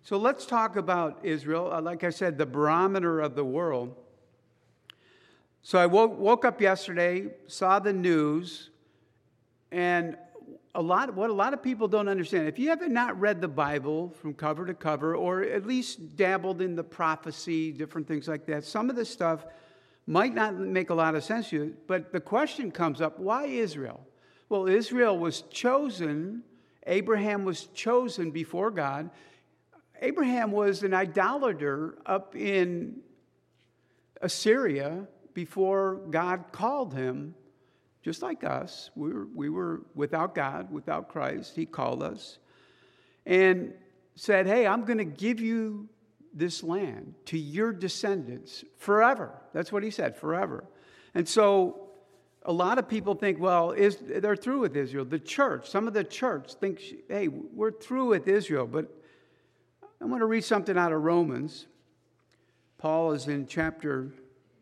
So let's talk about Israel. Like I said, the barometer of the world. So I woke up yesterday, saw the news, and what a lot of people don't understand, if you haven't not read the Bible from cover to cover, or at least dabbled in the prophecy, different things like that, some of this stuff might not make a lot of sense to you. But the question comes up, why Israel? Well, Israel was chosen. Abraham was chosen before God. Abraham was an idolater up in Assyria before God called him. Just like us, we were without God, without Christ. He called us and said, hey, I'm going to give you this land to your descendants forever. That's what he said, forever. And so a lot of people think, well, they're through with Israel. The church, some of the church thinks, hey, we're through with Israel. But I want to read something out of Romans. We're in chapter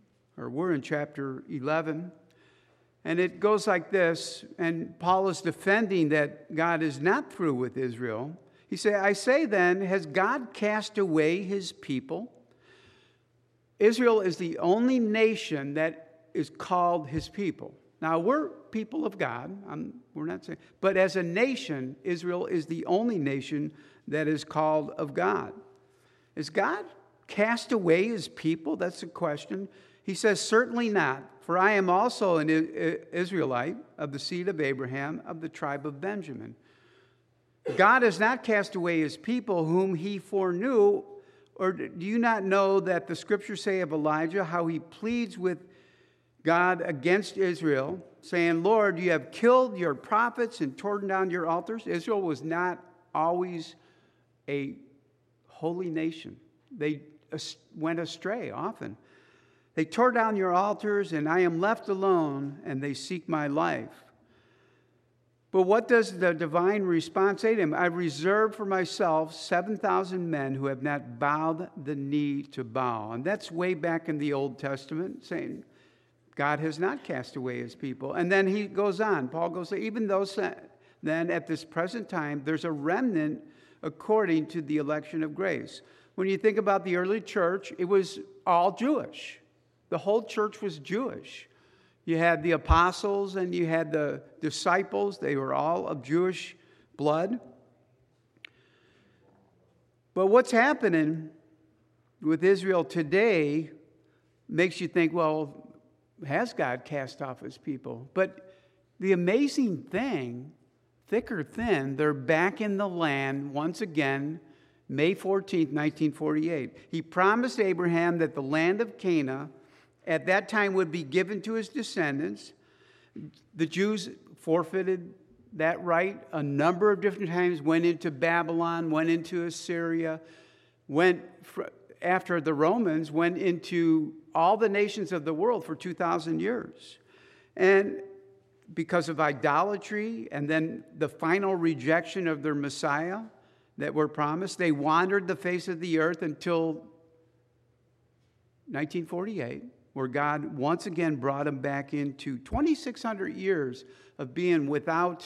11. And it goes like this, and Paul is defending that God is not through with Israel. He said, I say then, has God cast away his people? Israel is the only nation that is called his people. Now, we're people of God. We're not saying, but as a nation, Israel is the only nation that is called of God. Is God cast away his people? That's the question. He says, certainly not. For I am also an Israelite of the seed of Abraham, of the tribe of Benjamin. God has not cast away his people whom he foreknew. Or do you not know that the scriptures say of Elijah how he pleads with God against Israel, saying, Lord, you have killed your prophets and torn down your altars? Israel was not always a holy nation. They went astray often. They tore down your altars, and I am left alone, and they seek my life. But what does the divine response say to him? I've reserved for myself 7,000 men who have not bowed the knee to bow. And that's way back in the Old Testament, saying God has not cast away his people. And then he goes on. Paul goes, even though then at this present time, there's a remnant according to the election of grace. When you think about the early church, it was all Jewish. The whole church was Jewish. You had the apostles and you had the disciples. They were all of Jewish blood. But what's happening with Israel today makes you think, well, has God cast off his people? But the amazing thing, thick or thin, they're back in the land once again, May 14th, 1948. He promised Abraham that the land of Canaan at that time would be given to his descendants. The Jews forfeited that right a number of different times, went into Babylon, went into Assyria, after the Romans, went into all the nations of the world for 2,000 years. And because of idolatry and then the final rejection of their Messiah that were promised, they wandered the face of the earth until 1948. Where God once again brought them back into 2,600 years of being without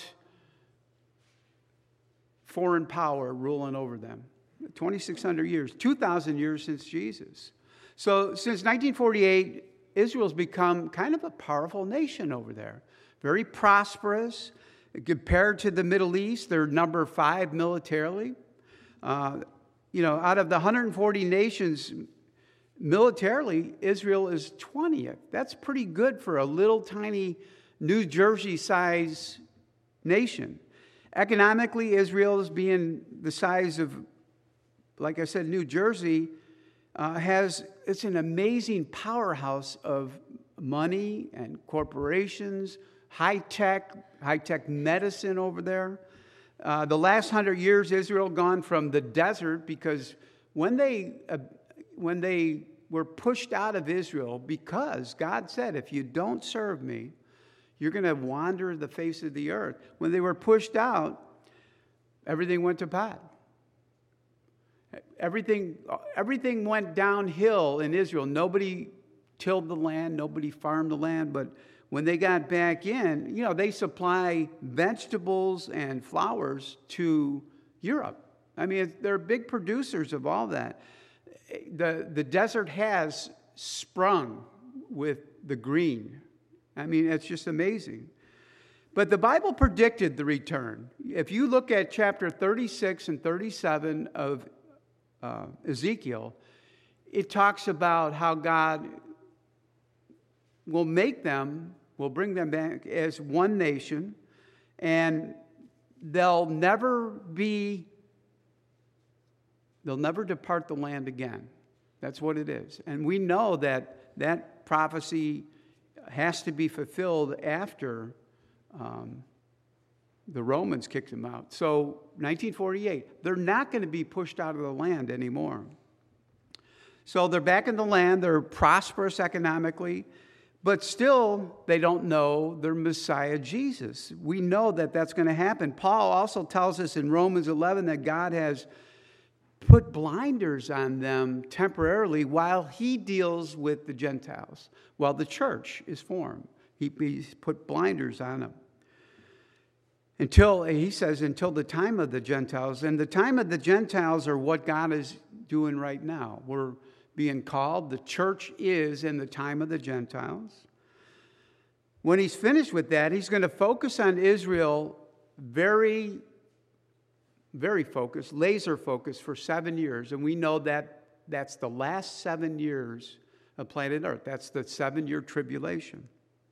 foreign power ruling over them. 2,600 years, 2,000 years since Jesus. So since 1948, Israel's become kind of a powerful nation over there. Very prosperous. Compared to the Middle East, they're number 5 militarily. Out of the 140 nations, militarily, Israel is 20th. That's pretty good for a little tiny New Jersey-sized nation. Economically, Israel is being the size of, like I said, New Jersey, it's an amazing powerhouse of money and corporations, high-tech medicine over there. The last 100 years, Israel gone from the desert because when they were pushed out of Israel, because God said, if you don't serve me, you're going to wander the face of the earth. When they were pushed out, everything went to pot. Everything went downhill in Israel. Nobody tilled the land, nobody farmed the land, but when they got back in, they supply vegetables and flowers to Europe. I mean, they're big producers of all that. The desert has sprung with the green. I mean, it's just amazing. But the Bible predicted the return. If you look at chapter 36 and 37 of Ezekiel, it talks about how God will bring them back as one nation, and they'll never depart the land again. That's what it is. And we know that that prophecy has to be fulfilled after the Romans kicked them out. So 1948, they're not going to be pushed out of the land anymore. So they're back in the land. They're prosperous economically, but still they don't know their Messiah, Jesus. We know that that's going to happen. Paul also tells us in Romans 11 that God has put blinders on them temporarily while he deals with the Gentiles, while the church is formed. He's put blinders on them. Until the time of the Gentiles. And the time of the Gentiles are what God is doing right now. We're being called. The church is in the time of the Gentiles. When he's finished with that, he's going to focus on Israel very, very focused, laser focused for 7 years. And we know that that's the last 7 years of planet Earth. That's the 7-year tribulation.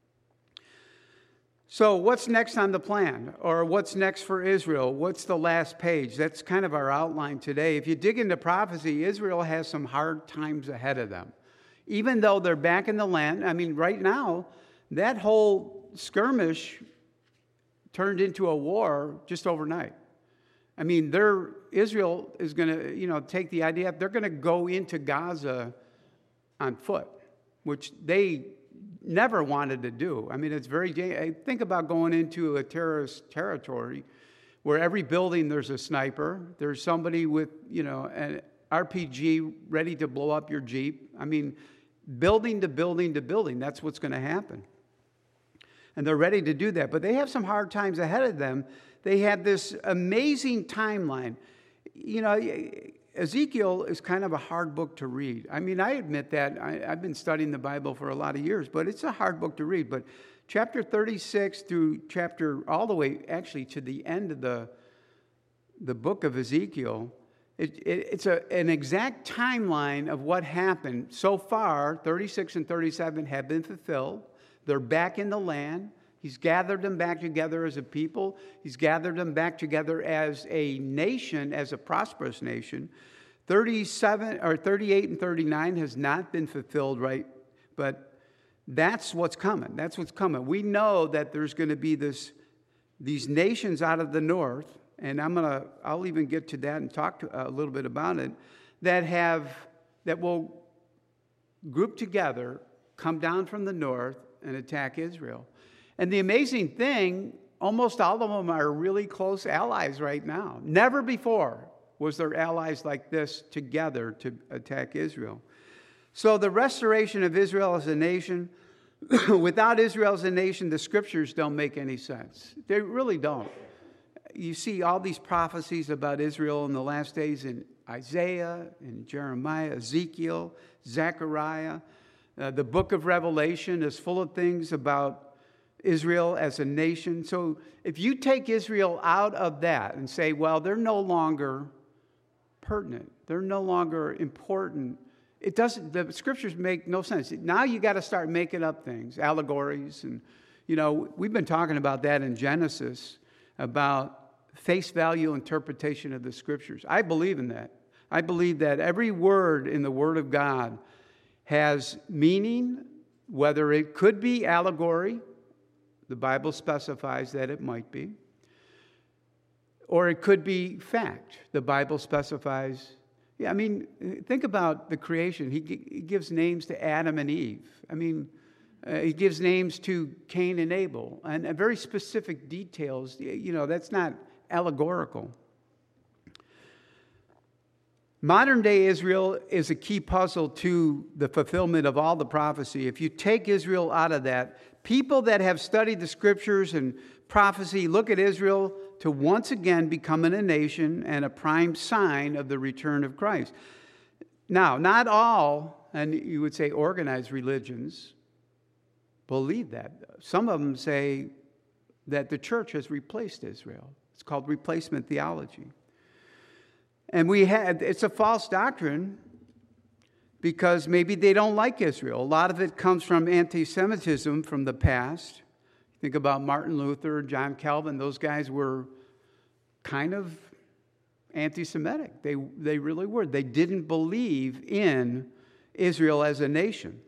So what's next on the plan? Or what's next for Israel? What's the last page? That's kind of our outline today. If you dig into prophecy, Israel has some hard times ahead of them. Even though they're back in the land, I mean, right now, that whole skirmish turned into a war just overnight. I mean, Israel is going to, take the idea, they're going to go into Gaza on foot, which they never wanted to do. I mean, it's think about going into a terrorist territory where every building there's a sniper, there's somebody with, an RPG ready to blow up your Jeep. I mean, building to building to building, that's what's going to happen. And they're ready to do that. But they have some hard times ahead of them. They have this amazing timeline. Ezekiel is kind of a hard book to read. I mean, I admit that. I've been studying the Bible for a lot of years, but it's a hard book to read. But chapter 36 through all the way actually to the end of the book of Ezekiel, it's an exact timeline of what happened. So far, 36 and 37 have been fulfilled. They're back in the land. He's gathered them back together as a people. He's gathered them back together as a nation, as a prosperous nation. 38 and 39 has not been fulfilled, right? But that's what's coming. That's what's coming. We know that there's going to be these nations out of the north, and I'll even get to that and talk a little bit about it, that will group together, come down from the north, and attack Israel. And the amazing thing, almost all of them are really close allies right now. Never before was there allies like this together to attack Israel. So the restoration of Israel as a nation, without Israel as a nation, the scriptures don't make any sense. They really don't. You see all these prophecies about Israel in the last days in Isaiah, in Jeremiah, Ezekiel, Zechariah. The book of Revelation is full of things about Israel as a nation. So if you take Israel out of that and say, well, they're no longer pertinent, they're no longer important, the scriptures make no sense. Now you got to start making up things, allegories, and we've been talking about that in Genesis, about face value interpretation of the scriptures. I believe in that. I believe that every word in the Word of God has meaning, whether it could be allegory, the Bible specifies that it might be, or it could be fact. The Bible specifies. Yeah, I mean, think about the creation. He gives names to Adam and Eve. I mean, he gives names to Cain and Abel, and very specific details. That's not allegorical. Modern day Israel is a key puzzle to the fulfillment of all the prophecy. If you take Israel out of that, people that have studied the scriptures and prophecy look at Israel, to once again becoming a nation and a prime sign of the return of Christ. Now, not all, and you would say organized religions, believe that. Some of them say that the church has replaced Israel. It's called replacement theology. And it's a false doctrine because maybe they don't like Israel. A lot of it comes from anti-Semitism from the past. Think about Martin Luther, John Calvin. Those guys were kind of anti-Semitic. They really were. They didn't believe in Israel as a nation.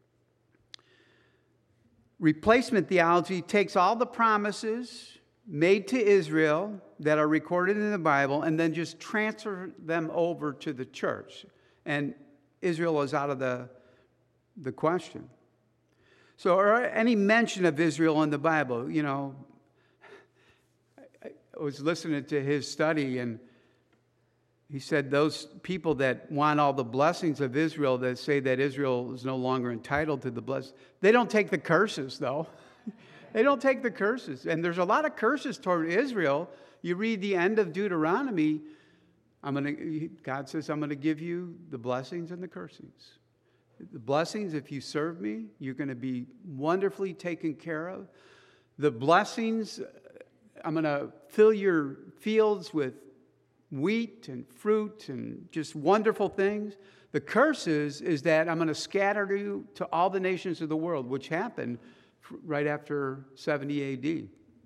Replacement theology takes all the promises made to Israel that are recorded in the Bible and then just transfer them over to the church. And Israel is out of the question. So, or any mention of Israel in the Bible, I was listening to his study, and he said those people that want all the blessings of Israel, that say that Israel is no longer entitled to the blessings, they don't take the curses, though. They don't take the curses. And there's a lot of curses toward Israel. You read the end of Deuteronomy, God says, I'm going to give you the blessings and the cursings. The blessings, if you serve me, you're going to be wonderfully taken care of. The blessings, I'm going to fill your fields with wheat and fruit and just wonderful things. The curses is that I'm going to scatter you to all the nations of the world, which happened right after 70 AD.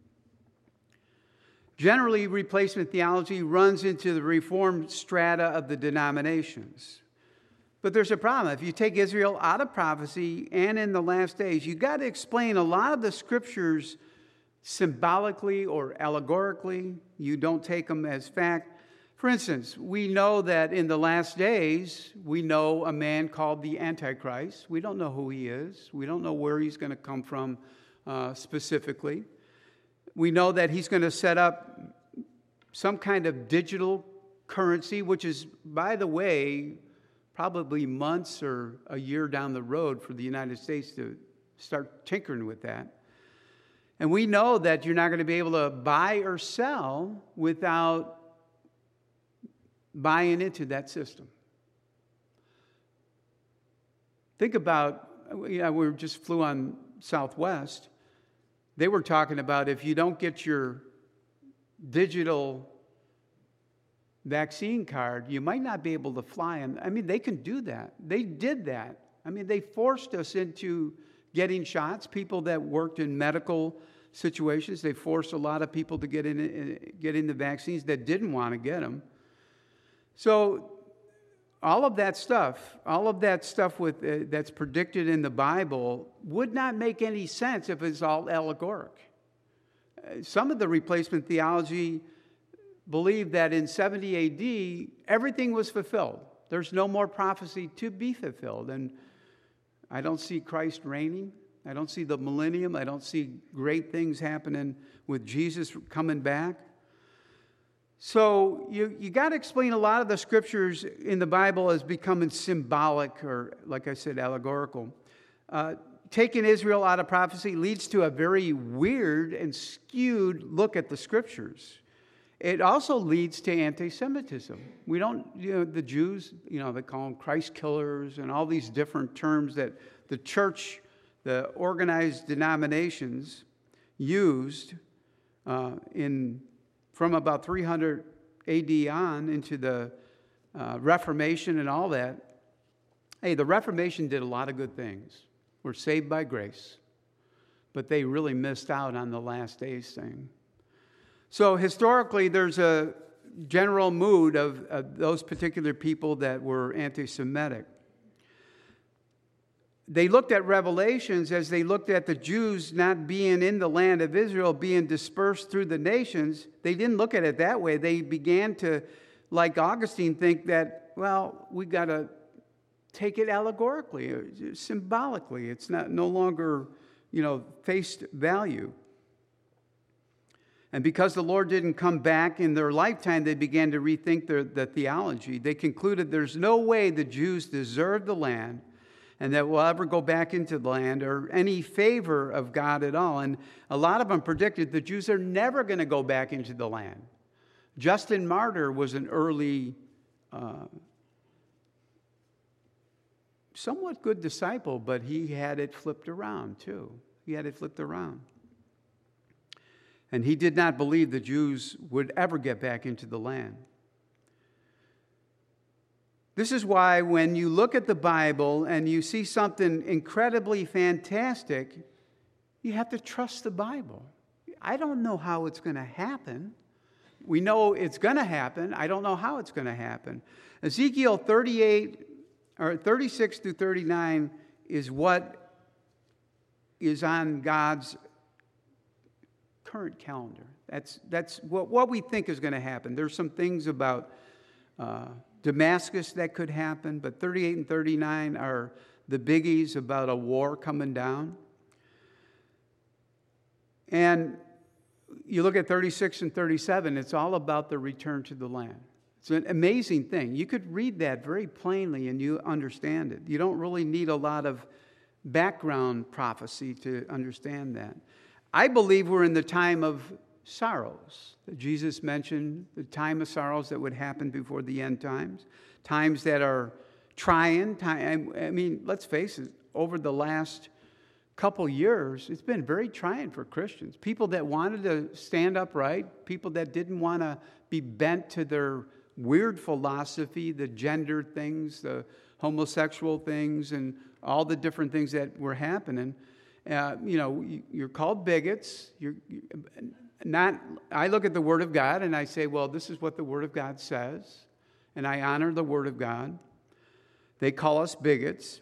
Generally, replacement theology runs into the reformed strata of the denominations. But there's a problem. If you take Israel out of prophecy and in the last days, you've got to explain a lot of the scriptures symbolically or allegorically. You don't take them as fact. For instance, we know that in the last days, we know a man called the Antichrist. We don't know who he is. We don't know where he's going to come from specifically. We know that he's going to set up some kind of digital currency, which is, by the way, probably months or a year down the road for the United States to start tinkering with that. And we know that you're not going to be able to buy or sell without buying into that system. Think about, we just flew on Southwest. They were talking about if you don't get your digital vaccine card, you might not be able to fly. And I mean, they can do that. They did that. I mean, they forced us into getting shots. People that worked in medical situations, they forced a lot of people to get in the vaccines that didn't want to get them. So all of that stuff with that's predicted in the Bible would not make any sense if it's all allegoric. Some of the replacement theology believed that in 70 AD, everything was fulfilled. There's no more prophecy to be fulfilled. And I don't see Christ reigning. I don't see the millennium. I don't see great things happening with Jesus coming back. So you got to explain a lot of the scriptures in the Bible as becoming symbolic or, like I said, allegorical. Taking Israel out of prophecy leads to a very weird and skewed look at the scriptures. It also leads to anti-Semitism. We don't, the Jews, they call them Christ killers and all these different terms that the church, the organized denominations used from about 300 AD on into the Reformation and all that. Hey, the Reformation did a lot of good things. We're saved by grace. But they really missed out on the last days thing. So historically, there's a general mood of those particular people that were anti-Semitic. They looked at Revelations as they looked at the Jews not being in the land of Israel, being dispersed through the nations. They didn't look at it that way. They began to, like Augustine, think that, well, we got to take it allegorically, symbolically. It's no longer, face value. And because the Lord didn't come back in their lifetime, they began to rethink the theology. They concluded there's no way the Jews deserved the land, and that we'll ever go back into the land or any favor of God at all. And a lot of them predicted the Jews are never going to go back into the land. Justin Martyr was an early, somewhat good disciple, but he had it flipped around too. He had it flipped around. And he did not believe the Jews would ever get back into the land. This is why when you look at the Bible and you see something incredibly fantastic, you have to trust the Bible. I don't know how it's going to happen. We know it's going to happen. I don't know how it's going to happen. Ezekiel 36 through 39 is what is on God's current calendar. That's what we think is going to happen. There's some things about Damascus that could happen, but 38 and 39 are the biggies about a war coming down. And you look at 36 and 37, it's all about the return to the land. It's an amazing thing. You could read that very plainly and you understand it. You don't really need a lot of background prophecy to understand that. I believe we're in the time of sorrows. Jesus mentioned the time of sorrows that would happen before the end times that are trying. I mean, let's face it, over the last couple years, it's been very trying for Christians. People that wanted to stand upright, people that didn't want to be bent to their weird philosophy, the gender things, the homosexual things, and all the different things that were happening. You're called bigots. I look at the Word of God and I say, well, this is what the Word of God says, and I honor the Word of God. They call us bigots.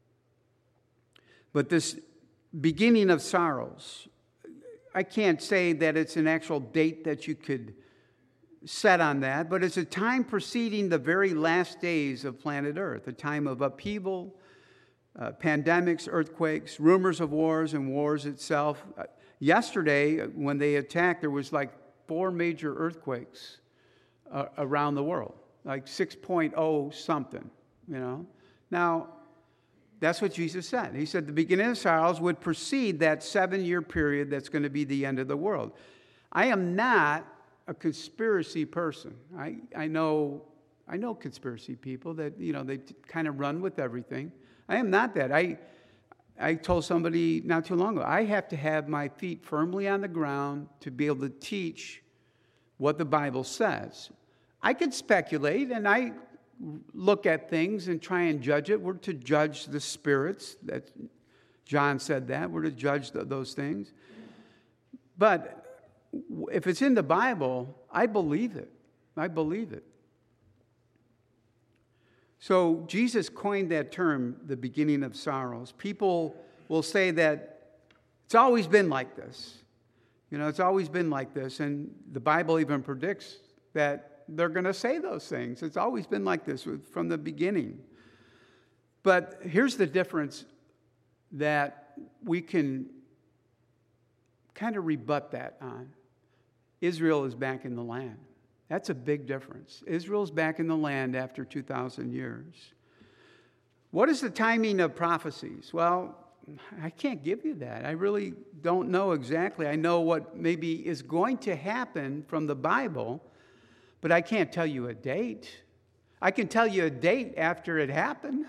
But this beginning of sorrows, I can't say that it's an actual date that you could set on that, but it's a time preceding the very last days of planet Earth, a time of upheaval, pandemics, earthquakes, rumors of wars, and wars itself. Yesterday, when they attacked, there was like 4 major earthquakes around the world, like 6.0 something, Now, that's what Jesus said. He said the beginning of sorrows would precede that 7-year period that's going to be the end of the world. I am not a conspiracy person. I know conspiracy people that, they kind of run with everything. I am not that. I told somebody not too long ago, I have to have my feet firmly on the ground to be able to teach what the Bible says. I could speculate, and I look at things and try and judge it. We're to judge the spirits. That John said that. We're to judge those things. But if it's in the Bible, I believe it. I believe it. So Jesus coined that term, the beginning of sorrows. People will say that it's always been like this. It's always been like this. And the Bible even predicts that they're going to say those things. It's always been like this from the beginning. But here's the difference that we can kind of rebut that on. Israel is back in the land. That's a big difference. Israel's back in the land after 2,000 years. What is the timing of prophecies? Well, I can't give you that. I really don't know exactly. I know what maybe is going to happen from the Bible, but I can't tell you a date. I can tell you a date after it happened.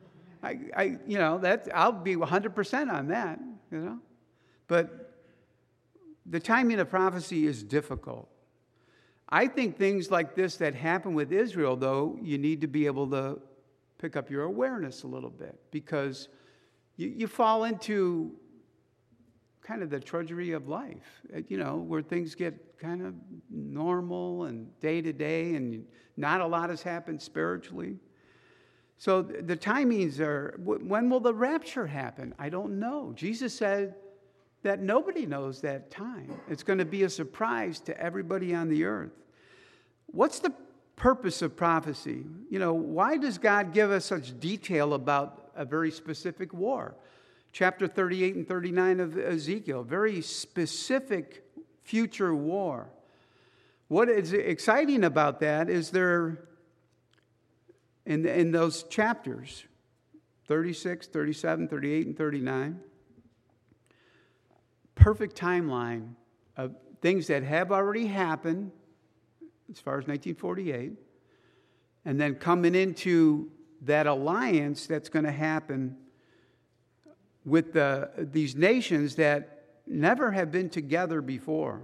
I'll be 100% on that, But the timing of prophecy is difficult. I think things like this that happen with Israel, though, you need to be able to pick up your awareness a little bit, because you fall into kind of the drudgery of life, where things get kind of normal and day to day, and not a lot has happened spiritually. So the timings are, when will the rapture happen? I don't know. Jesus said that nobody knows that time. It's going to be a surprise to everybody on the earth. What's the purpose of prophecy? Why does God give us such detail about a very specific war? Chapter 38 and 39 of Ezekiel, very specific future war. What is exciting about that is in those chapters, 36, 37, 38, and 39. Perfect timeline of things that have already happened as far as 1948, and then coming into that alliance that's going to happen with these nations that never have been together before.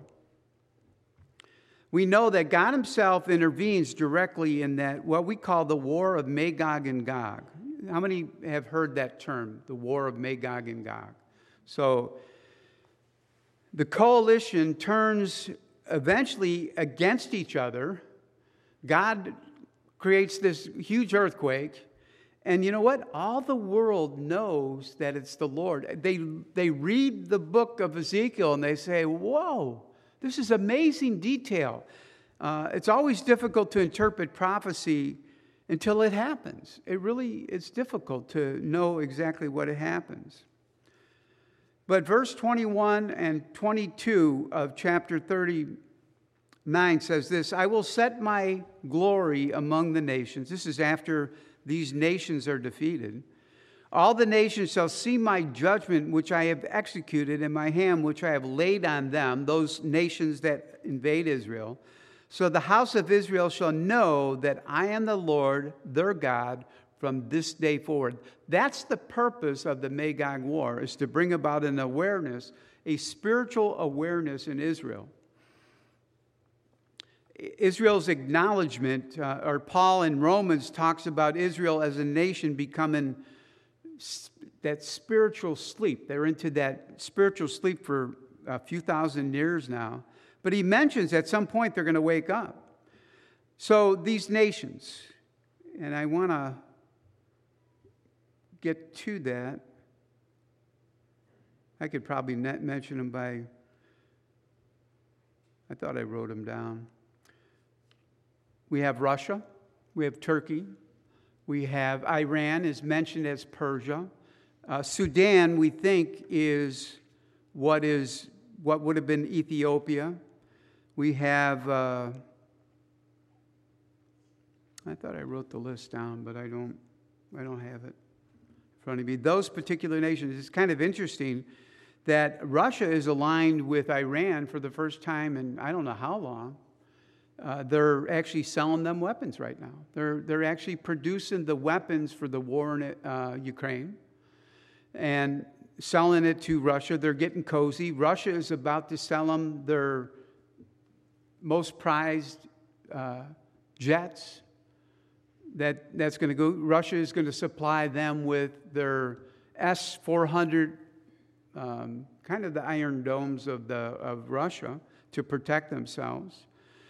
We know that God himself intervenes directly in that, what we call the War of Magog and Gog. How many have heard that term, the War of Magog and Gog? So the coalition turns eventually against each other. God creates this huge earthquake. And you know what? All the world knows that it's the Lord. They read the book of Ezekiel and they say, whoa, this is amazing detail. It's always difficult to interpret prophecy until it happens. It's difficult to know exactly what it happens. But verse 21 and 22 of chapter 39 says this, I will set my glory among the nations. This is after these nations are defeated. All the nations shall see my judgment, which I have executed, and my hand, which I have laid on them, those nations that invade Israel. So the house of Israel shall know that I am the Lord, their God, from this day forward. That's the purpose of the Magog War, is to bring about an awareness, a spiritual awareness in Israel. Israel's acknowledgement, or Paul in Romans talks about Israel as a nation becoming that spiritual sleep. They're into that spiritual sleep for a few thousand years now. But he mentions at some point they're going to wake up. So these nations, and I want to get to that. I could probably mention them by, I thought I wrote them down. We have Russia, we have Turkey, we have Iran is mentioned as Persia. Sudan, we think, is what would have been Ethiopia. We have, I thought I wrote the list down, but I don't have it in front of me. Those particular nations, it's kind of interesting that Russia is aligned with Iran for the first time in I don't know how long. They're actually selling them weapons right now. They're actually producing the weapons for the war in Ukraine and selling it to Russia. They're getting cozy. Russia is about to sell them their most prized jets. That's going to go. Russia is going to supply them with their S-400, kind of the Iron Domes of Russia, to protect themselves.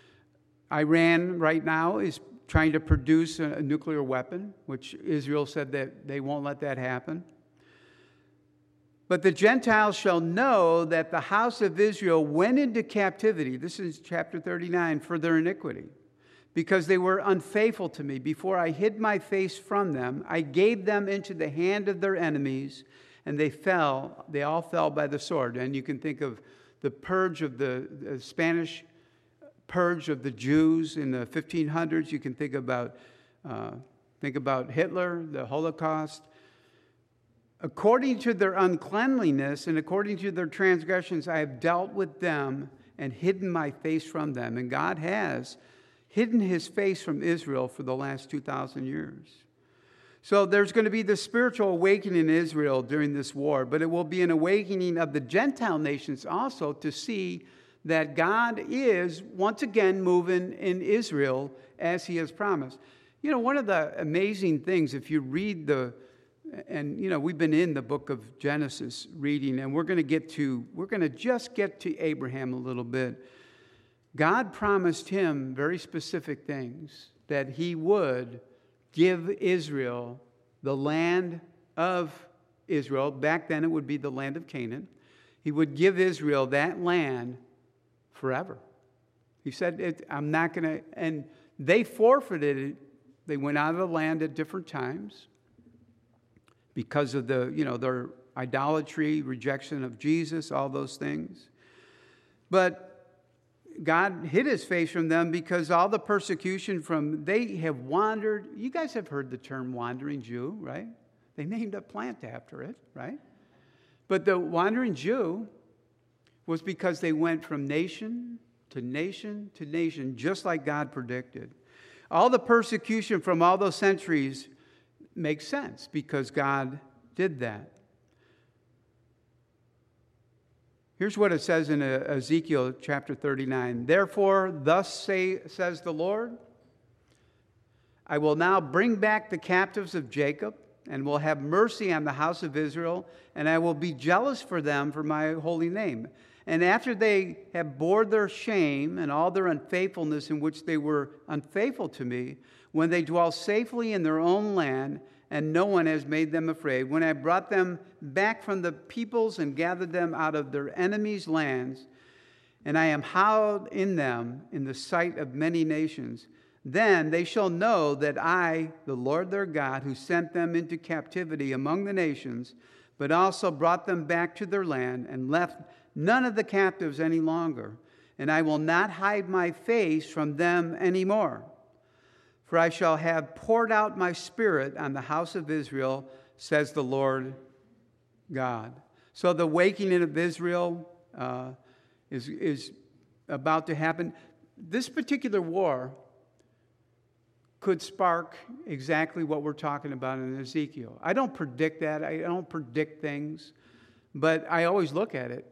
Iran right now is trying to produce a nuclear weapon, which Israel said that they won't let that happen. But the Gentiles shall know that the house of Israel went into captivity, this is chapter 39, for their iniquity, because they were unfaithful to me. Before I hid my face from them, I gave them into the hand of their enemies, and they all fell by the sword. And you can think of the purge of the Spanish purge of the Jews in the 1500s. You can think about Hitler, the Holocaust. According to their uncleanliness and according to their transgressions, I have dealt with them and hidden my face from them. And God has hidden his face from Israel for the last 2,000 years. So there's going to be the spiritual awakening in Israel during this war, but it will be an awakening of the Gentile nations also to see that God is once again moving in Israel as he has promised. You know, one of the amazing things, if you read we've been in the book of Genesis reading, and we're going to just get to Abraham a little bit. God promised him very specific things, that he would give Israel the land of Israel. Back then it would be the land of Canaan. He would give Israel that land forever. He said, I'm not going to, and they forfeited it. They went out of the land at different times because of their idolatry, rejection of Jesus, all those things. But God hid his face from them because all the persecution they have wandered. You guys have heard the term wandering Jew, right? They named a plant after it, right? But the wandering Jew was because they went from nation to nation to nation, just like God predicted. All the persecution from all those centuries makes sense because God did that. Here's what it says in Ezekiel chapter 39. Therefore, thus says the Lord, I will now bring back the captives of Jacob and will have mercy on the house of Israel, and I will be jealous for them for my holy name. And after they have bore their shame and all their unfaithfulness in which they were unfaithful to me, when they dwell safely in their own land, and no one has made them afraid, when I brought them back from the peoples and gathered them out of their enemies' lands, and I am hallowed in them in the sight of many nations, then they shall know that I, the Lord their God, who sent them into captivity among the nations, but also brought them back to their land and left none of the captives any longer, and I will not hide my face from them any more. For I shall have poured out my spirit on the house of Israel, says the Lord God. So the awakening of Israel is about to happen. This particular war could spark exactly what we're talking about in Ezekiel. I don't predict that. I don't predict things. But I always look at it.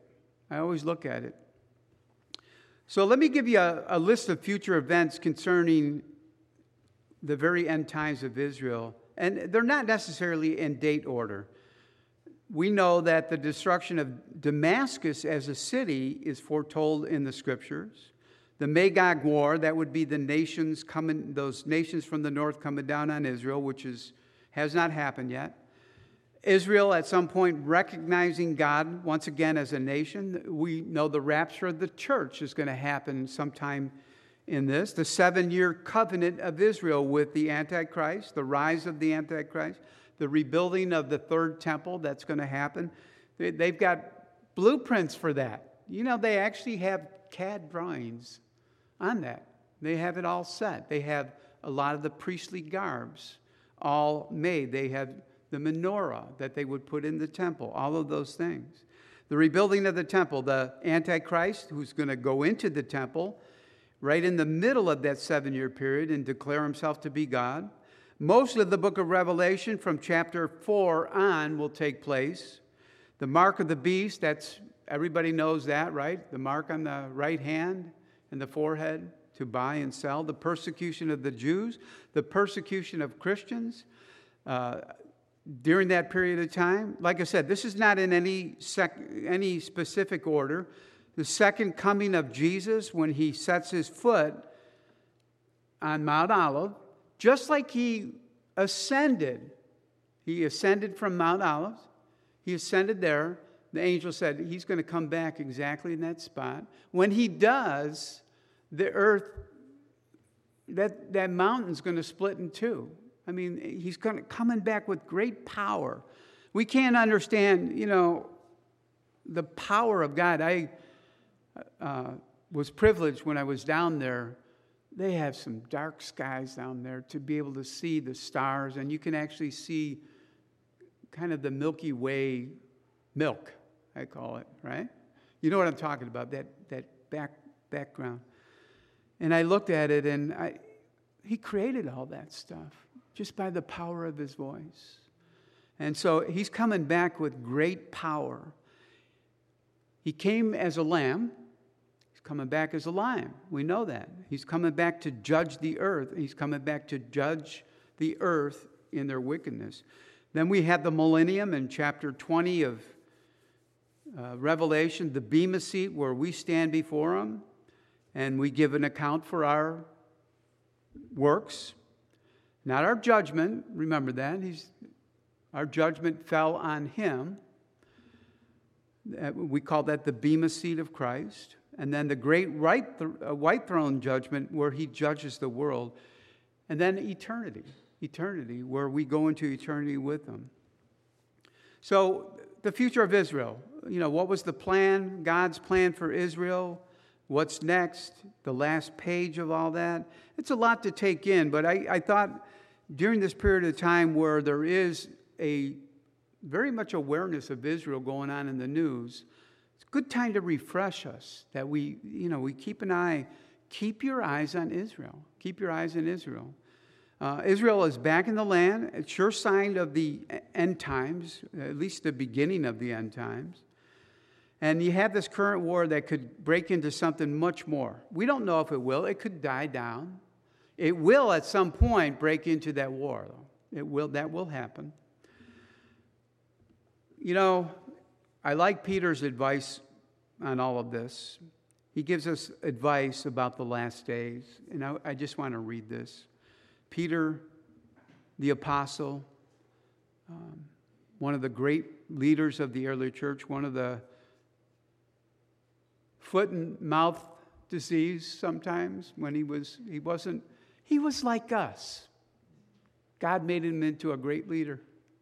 So let me give you a list of future events concerning the very end times of Israel. And they're not necessarily in date order. We know that the destruction of Damascus as a city is foretold in the Scriptures. The Magog War, that would be the nations coming, those nations from the north coming down on Israel, which has not happened yet. Israel at some point recognizing God once again as a nation. We know the rapture of the church is going to happen sometime in this. The 7-year covenant of Israel with the Antichrist, the rise of the Antichrist, the rebuilding of the third temple that's going to happen. They've got blueprints for that. You know, they actually have CAD drawings on that. They have it all set. They have a lot of the priestly garbs all made. They have the menorah that they would put in the temple, all of those things. The rebuilding of the temple, the Antichrist who's going to go into the temple right in the middle of that 7-year period and declare himself to be God. Most of the book of Revelation from chapter 4 on will take place. The mark of the beast, everybody knows that, right? The mark on the right hand and the forehead to buy and sell. The persecution of the Jews, the persecution of Christians during that period of time. Like I said, this is not in any specific order. The second coming of Jesus, when he sets his foot on Mount Olive, just like he ascended from Mount Olive, he ascended there. The angel said he's going to come back exactly in that spot. When he does, the earth, that mountain's going to split in two. I mean, he's coming back with great power. We can't understand, the power of God. I was privileged when I was down there. They have some dark skies down there to be able to see the stars, and you can actually see kind of the Milky Way milk, I call it, right? You know what I'm talking about, that background. And I looked at it, and he created all that stuff just by the power of his voice. And so he's coming back with great power. He came as a lamb. He's coming back as a lion. We know that. He's coming back to judge the earth. He's coming back to judge the earth in their wickedness. Then we have the millennium in chapter 20 of Revelation, the Bema seat where we stand before him and we give an account for our works, not our judgment. Remember that. Our judgment fell on him. We call that the Bema seat of Christ. And then the great white throne judgment where he judges the world. And then eternity, where we go into eternity with him. So the future of Israel, what was the plan, God's plan for Israel? What's next? The last page of all that. It's a lot to take in, but I thought during this period of time where there is a very much awareness of Israel going on in the news, it's a good time to refresh us that we keep your eyes on Israel. Keep your eyes on Israel. Israel is back in the land. It's sure sign of the end times, at least the beginning of the end times. And you have this current war that could break into something much more. We don't know if it will. It could die down. It will at some point break into that war, though. It will. That will happen. You know, I like Peter's advice on all of this. He gives us advice about the last days. And I just want to read this. Peter, the apostle, one of the great leaders of the early church, one of the foot and mouth disease sometimes when he was like us. God made him into a great leader.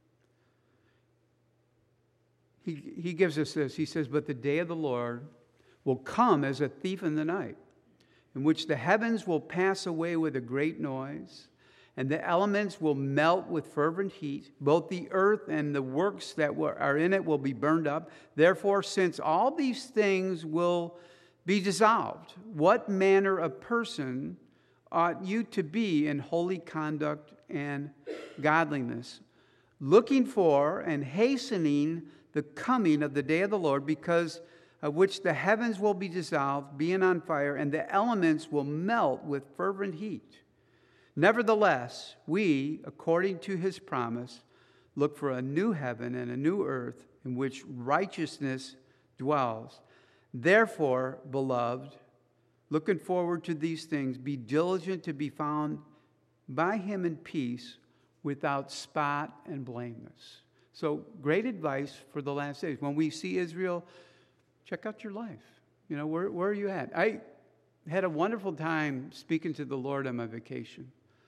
He gives us this. He says, but the day of the Lord will come as a thief in the night, in which the heavens will pass away with a great noise, and the elements will melt with fervent heat. Both the earth and the works that are in it will be burned up. Therefore, since all these things will be dissolved, what manner of person ought you to be in holy conduct and godliness, looking for and hastening the coming of the day of the Lord, because of which the heavens will be dissolved, being on fire, and the elements will melt with fervent heat. Nevertheless, we, according to his promise, look for a new heaven and a new earth in which righteousness dwells. Therefore, beloved, looking forward to these things, be diligent to be found by him in peace, without spot and blameless. So, great advice for the last days. When we see Israel, check out your life. You know, where are you at? I had a wonderful time speaking to the Lord on my vacation.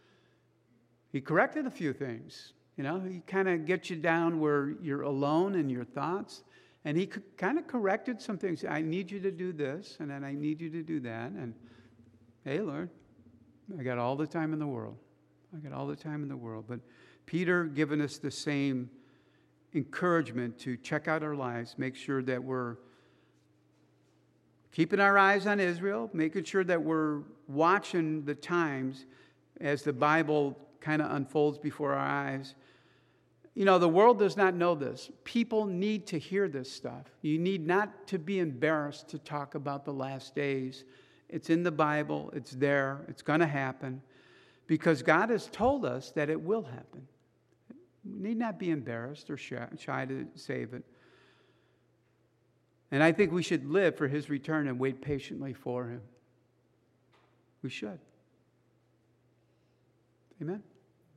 He corrected a few things. You know, he kind of gets you down where you're alone in your thoughts. And he kind of corrected some things. I need you to do this, and then I need you to do that. And, hey, Lord, I got all the time in the world. But Peter giving us the same encouragement to check out our lives, make sure that we're keeping our eyes on Israel, making sure that we're watching the times as the Bible kind of unfolds before our eyes. You know, the world does not know this. People need to hear this stuff. You need not to be embarrassed to talk about the last days. It's in the Bible. It's there. It's going to happen because God has told us that it will happen. We need not be embarrassed or shy to say it. And I think we should live for his return and wait patiently for him. We should. Amen.